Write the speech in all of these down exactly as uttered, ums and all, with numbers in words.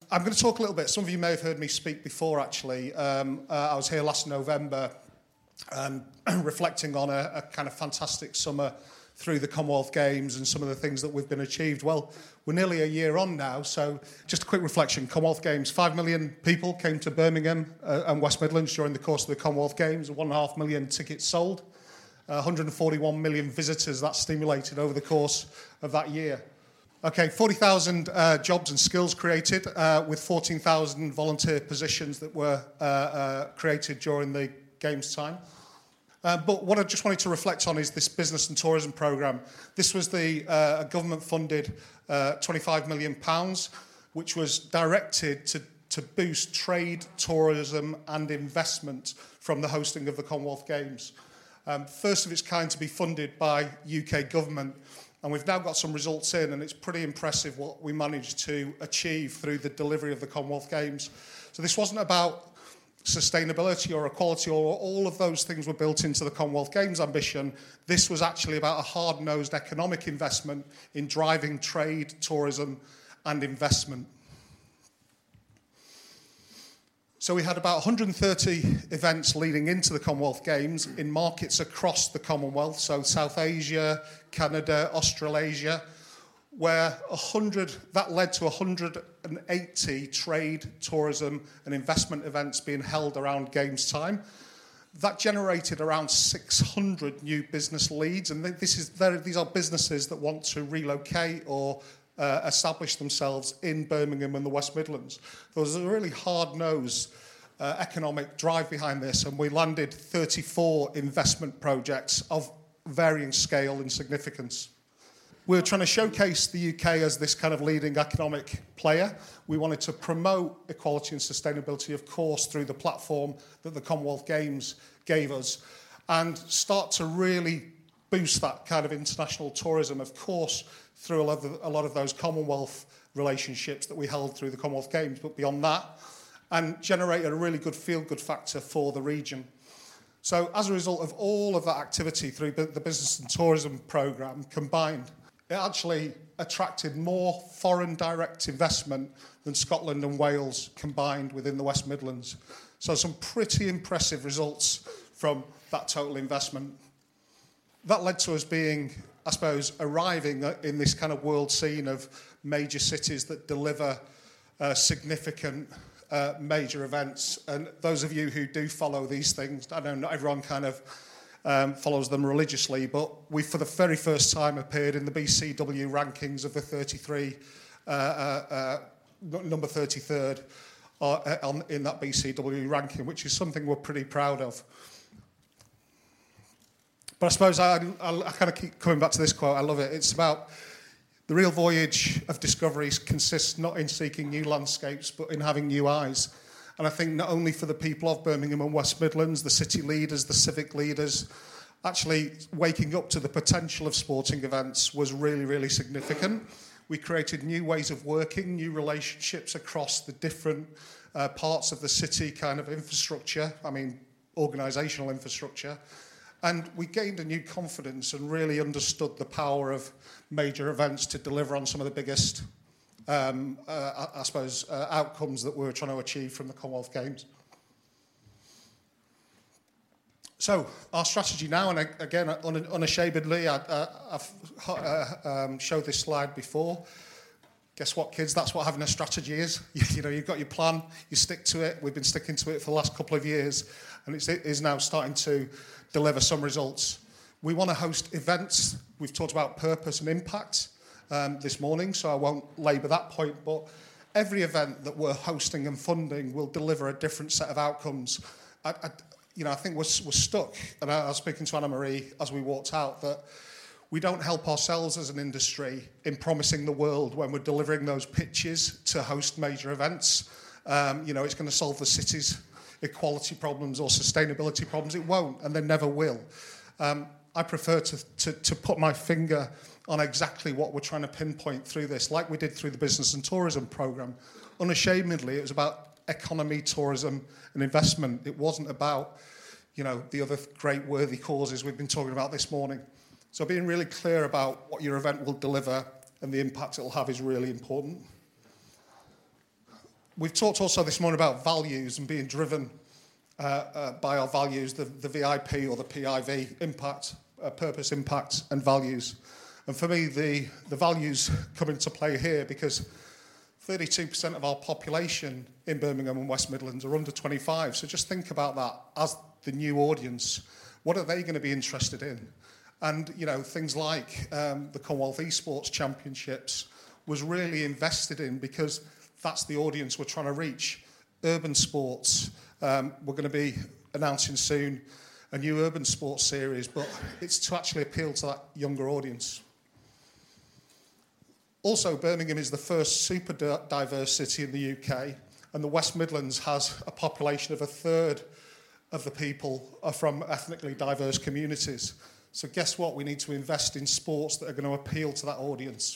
I'm going to talk a little bit. Some of you may have heard me speak before, actually. Um, uh, I was here last November um, reflecting on a, a kind of fantastic summer through the Commonwealth Games and some of the things that we've been achieved. Well, we're nearly a year on now, so just a quick reflection. Commonwealth Games, five million people came to Birmingham uh, and West Midlands during the course of the Commonwealth Games, one and a half million tickets sold, uh, one hundred forty-one million visitors that stimulated over the course of that year. Okay, forty thousand uh, jobs and skills created uh, with fourteen thousand volunteer positions that were uh, uh, created during the Games time. Uh, but what I just wanted to reflect on is this business and tourism programme. This was the uh, government-funded uh, twenty-five million pounds, which was directed to, to boost trade, tourism and investment from the hosting of the Commonwealth Games. Um, first of its kind to be funded by U K government. And we've now got some results in, and it's pretty impressive what we managed to achieve through the delivery of the Commonwealth Games. So this wasn't about sustainability or equality, or all of those things were built into the Commonwealth Games ambition. This was actually about a hard-nosed economic investment in driving trade, tourism and investment. So we had about one hundred thirty events leading into the Commonwealth Games in markets across the Commonwealth, so South Asia, Canada, Australasia, where one hundred, that led to one hundred eighty trade, tourism and investment events being held around Games time. That generated around six hundred new business leads, and this is these are businesses that want to relocate or uh, establish themselves in Birmingham and the West Midlands. There was a really hard-nosed uh, economic drive behind this, and we landed thirty-four investment projects of varying scale and significance. We were trying to showcase the U K as this kind of leading economic player. We wanted to promote equality and sustainability, of course, through the platform that the Commonwealth Games gave us, and start to really boost that kind of international tourism, of course, through a lot of, a lot of those Commonwealth relationships that we held through the Commonwealth Games, but beyond that, and generate a really good feel-good factor for the region. So as a result of all of that activity through the Business and Tourism Programme combined, it actually attracted more foreign direct investment than Scotland and Wales combined within the West Midlands. So some pretty impressive results from that total investment. That led to us being, I suppose, arriving in this kind of world scene of major cities that deliver uh, significant uh, major events. And those of you who do follow these things, I know not everyone kind of Um, follows them religiously, but we, for the very first time, appeared in the B C W rankings of the thirty-three, uh, uh, uh, number thirty-third uh, on, in that B C W ranking, which is something we're pretty proud of. But I suppose I, I, I kind of keep coming back to this quote. I love it. It's about the real voyage of discovery consists not in seeking new landscapes, but in having new eyes. And I think not only for the people of Birmingham and West Midlands, the city leaders, the civic leaders, actually waking up to the potential of sporting events was really, really significant. We created new ways of working, new relationships across the different uh, parts of the city kind of infrastructure, I mean, organisational infrastructure. And we gained a new confidence and really understood the power of major events to deliver on some of the biggest Um, uh, I, I suppose, uh, outcomes that we were trying to achieve from the Commonwealth Games. So, our strategy now, and again, un- unashamedly, I, uh, I've uh, um, showed this slide before. Guess what, kids? That's what having a strategy is. You, you know, you've got your plan, you stick to it. We've been sticking to it for the last couple of years, and it's, it is now starting to deliver some results. We want to host events. We've talked about purpose and impact Um, this morning, so I won't labour that point, but every event that we're hosting and funding will deliver a different set of outcomes. I, I, you know, I think we're, we're stuck, and I, I was speaking to Anna-Marie as we walked out, that we don't help ourselves as an industry in promising the world when we're delivering those pitches to host major events. Um, you know, it's going to solve the city's equality problems or sustainability problems. It won't, and they never will. Um, I prefer to, to, to put my finger on exactly what we're trying to pinpoint through this, like we did through the Business and Tourism Programme. Unashamedly, it was about economy, tourism and investment. It wasn't about, you know, the other great worthy causes we've been talking about this morning. So being really clear about what your event will deliver and the impact it will have is really important. we've talked also this morning about values and being driven uh, uh, by our values, the, the V I P or the P I V, impact, uh, purpose, impact, and values. And for me, the, the values come into play here because thirty-two percent of our population in Birmingham and West Midlands are under twenty-five. So just think about that as the new audience. What are they going to be interested in? And, you know, things like um, the Commonwealth Esports Championships was really invested in because that's the audience we're trying to reach. Urban sports, um, we're going to be announcing soon a new urban sports series, but it's to actually appeal to that younger audience. Also, Birmingham is the first super diverse city in the U K, and the West Midlands has a population of a third of the people are from ethnically diverse communities. So guess what? We need to invest in sports that are going to appeal to that audience.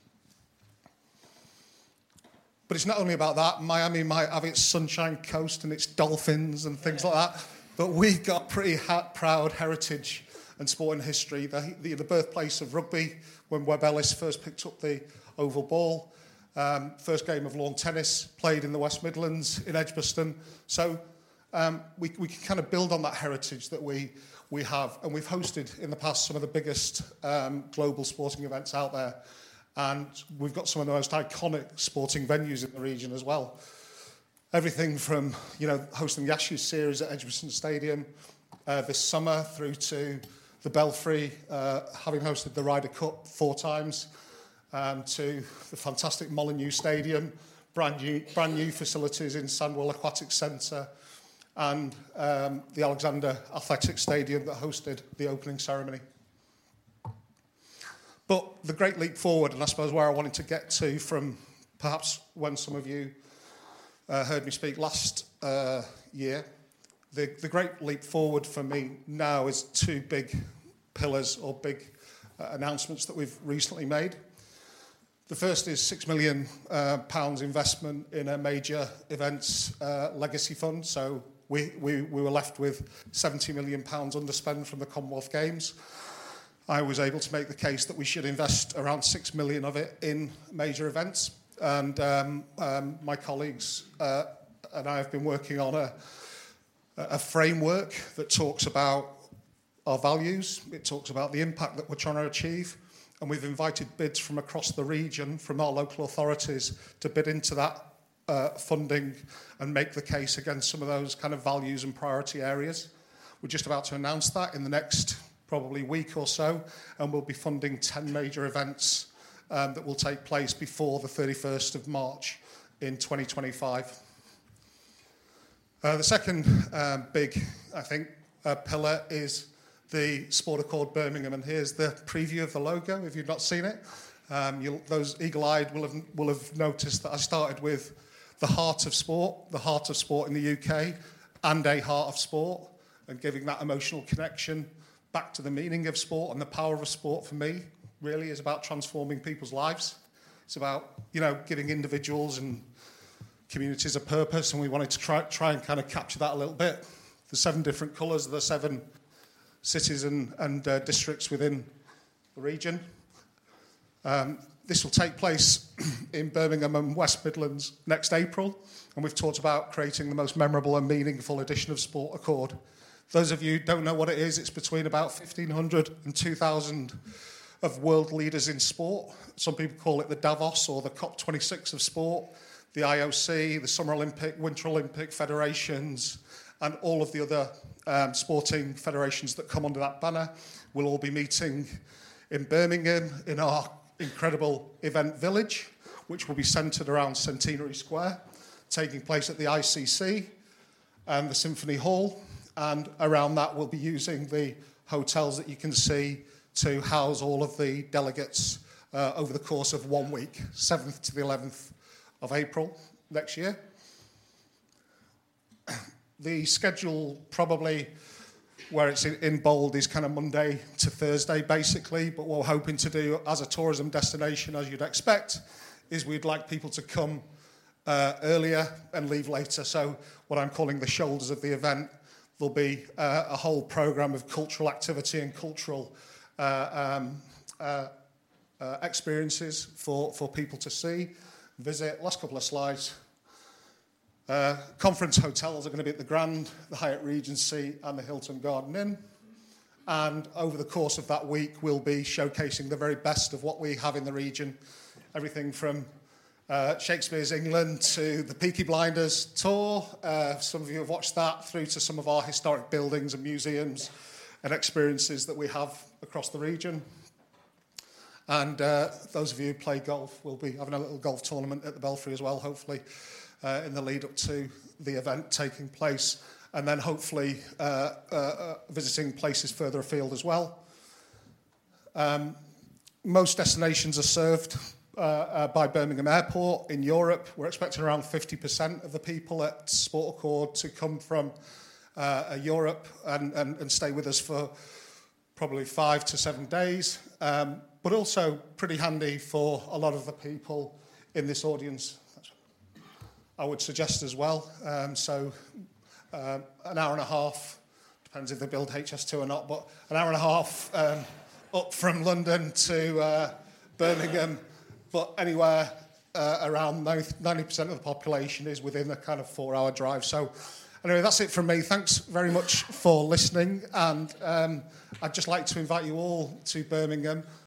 But it's not only about that. Miami might have its Sunshine Coast and its dolphins and things like that, but we've got pretty ha- proud heritage and sporting history. The, the, the birthplace of rugby, when Webb Ellis first picked up the oval ball. Um, first game of lawn tennis played in the West Midlands, in Edgbaston. So um, we, we can kind of build on that heritage that we, we have. And we've hosted in the past some of the biggest um, global sporting events out there. And we've got some of the most iconic sporting venues in the region as well. Everything from, you know, hosting the Ashes series at Edgbaston Stadium uh, this summer through to the Belfry, uh, having hosted the Ryder Cup four times, um, to the fantastic Molineux Stadium, brand new, brand new facilities in Sandwell Aquatic Centre, and um, the Alexander Athletic Stadium that hosted the opening ceremony. But the great leap forward, and I suppose where I wanted to get to from perhaps when some of you uh, heard me speak last uh, year, the, the great leap forward for me now is two big pillars or big uh, announcements that we've recently made. The first is six million uh, pounds investment in a major events uh, legacy fund. So we, we, we were left with seventy million pounds underspend from the Commonwealth Games. I was able to make the case that we should invest around six million of it in major events. And um, um, my colleagues uh, and I have been working on a, a framework that talks about our values. It talks about the impact that we're trying to achieve. And we've invited bids from across the region, from our local authorities, to bid into that uh, funding and make the case against some of those kind of values and priority areas. We're just about to announce that in the next probably week or so, and we'll be funding ten major events um, that will take place before the thirty-first of March in twenty twenty-five. Uh, the second um, big, I think, uh, pillar is the Sport Accord Birmingham, and here's the preview of the logo, if you've not seen it. Um, you'll, those eagle-eyed will have, will have noticed that I started with the heart of sport, the heart of sport in the U K, and a heart of sport, and giving that emotional connection back to the meaning of sport. And the power of sport for me really is about transforming people's lives. It's about, you know, giving individuals and communities a purpose, and we wanted to try, try and kind of capture that a little bit. The seven different colours, the seven cities and, and uh, districts within the region. Um, this will take place in Birmingham and West Midlands next April, and we've talked about creating the most memorable and meaningful edition of Sport Accord. Those of you who don't know what it is, it's between about fifteen hundred and two thousand of world leaders in sport. Some people call it the Davos or the COP twenty-six of sport. The I O C, the Summer Olympic, Winter Olympic federations, and all of the other um, sporting federations that come under that banner will all be meeting in Birmingham in our incredible event village, which will be centred around Centenary Square, taking place at the I C C and the Symphony Hall. And around that, we'll be using the hotels that you can see to house all of the delegates uh, over the course of one week, seventh to the eleventh of April next year. The schedule probably, where it's in bold, is kind of Monday to Thursday, basically. But what we're hoping to do as a tourism destination, as you'd expect, is we'd like people to come uh, earlier and leave later. So what I'm calling the shoulders of the event, there'll be uh, a whole programme of cultural activity and cultural uh, um, uh, uh, experiences for, for people to see, visit. Last couple of slides. Uh, conference hotels are going to be at the Grand, the Hyatt Regency and the Hilton Garden Inn. And over the course of that week, we'll be showcasing the very best of what we have in the region. Everything from uh, Shakespeare's England to the Peaky Blinders tour. Uh, some of you have watched that, through to some of our historic buildings and museums and experiences that we have across the region. And uh, those of you who play golf will be having a little golf tournament at the Belfry as well, hopefully, uh, in the lead up to the event taking place. And then hopefully uh, uh, uh, visiting places further afield as well. Um, most destinations are served uh, uh, by Birmingham Airport in Europe. We're expecting around fifty percent of the people at Sport Accord to come from uh, Europe and, and, and stay with us for probably five to seven days. Um, but also pretty handy for a lot of the people in this audience, I would suggest as well. Um, so uh, an hour and a half, depends if they build H S two or not, but an hour and a half um, up from London to uh, Birmingham, but anywhere uh, around ninety percent of the population is within a kind of four-hour drive. So anyway, that's it from me. Thanks very much for listening, and um, I'd just like to invite you all to Birmingham